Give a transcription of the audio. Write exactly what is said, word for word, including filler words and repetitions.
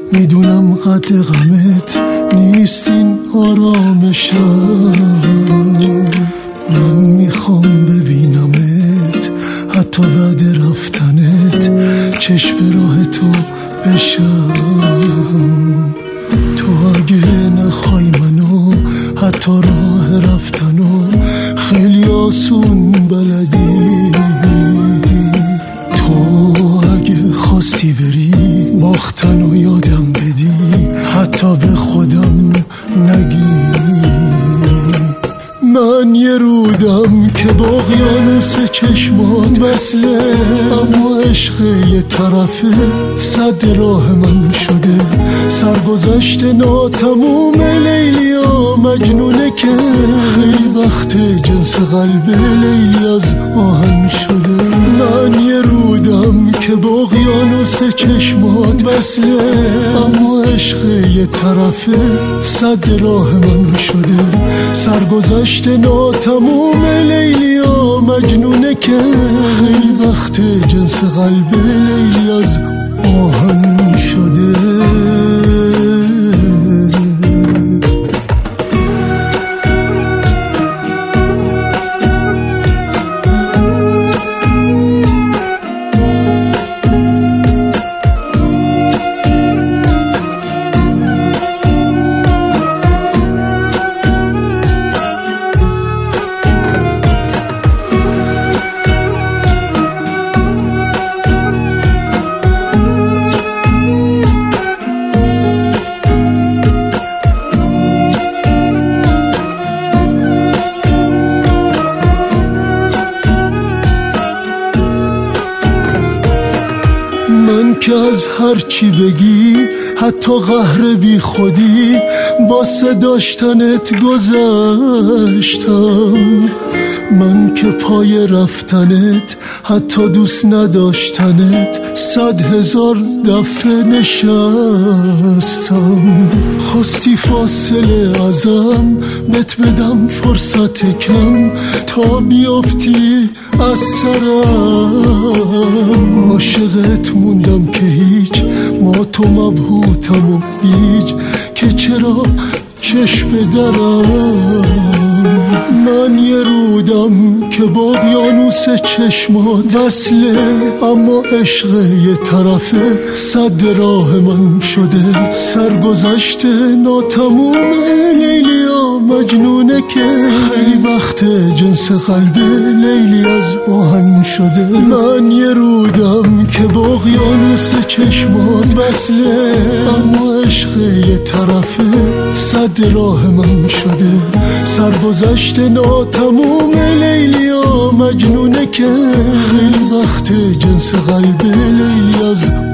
میدونم قد غمت نیست این آرامشم، من میخوام ببینمت حتی بعد رفتنت، چشم راه تو بشم. تو اگه نخوای منو حتی راه رفتنو خیلی آسون بلدی. تو اگه خواستی بری باختنو یادم بدی، حتی به خودم نگی. من یه رودم که با اقیانوس چشمات وصله، اما عشق یه طرفه صد راه من شده. سرگذشت ناتموم لیلیا مجنونه که خیلی وقت جنس قلب لیلی از آهن شده. من یه رودم که با اقیانوس چشمات وصله، اما عشق یه طرفه صد راه من شده. سرگذشت ناتموم لیلیا مجنونه که خیلی وقت جنس قلب لیلی از آهن شده. من که از هر چی بگی حتی قهر بی خودی واسه داشتنت گذشتم. من که پای رفتنت حتی دوست نداشتنت صد هزار دفعه نشستم. خواستی فاصله ازم بهت بدم فرصت کم تا بیافتی از سرم. عاشقت موندم که هیچ ما تو مبهوتم و گیج که چرا چشم درم. من یه رودم که با اقیانوس چشمات وصله، اما عشق یه طرفه صد راه من شده. سرگذشت ناتموم لیلیا مجنونه که خیلی وقت جنس قلب لیلی از آهن شده. من یه رودم که با اقیانوس چشمات وصله، اما عشق یه طرفه صد راه من شده. سرگذشت ناتموم لیلیا مجنونه که خیلی وقت جنس قلب لیلی از